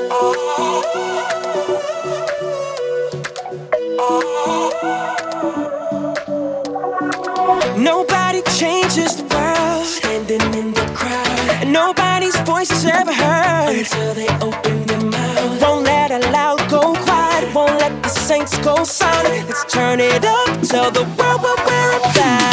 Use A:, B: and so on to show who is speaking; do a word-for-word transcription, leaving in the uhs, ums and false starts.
A: Nobody changes the world standing in the crowd, and nobody's voice is ever heard until they open their mouth. Won't let a loud go quiet, won't let the saints go silent. Let's turn it up, tell the world what we're about.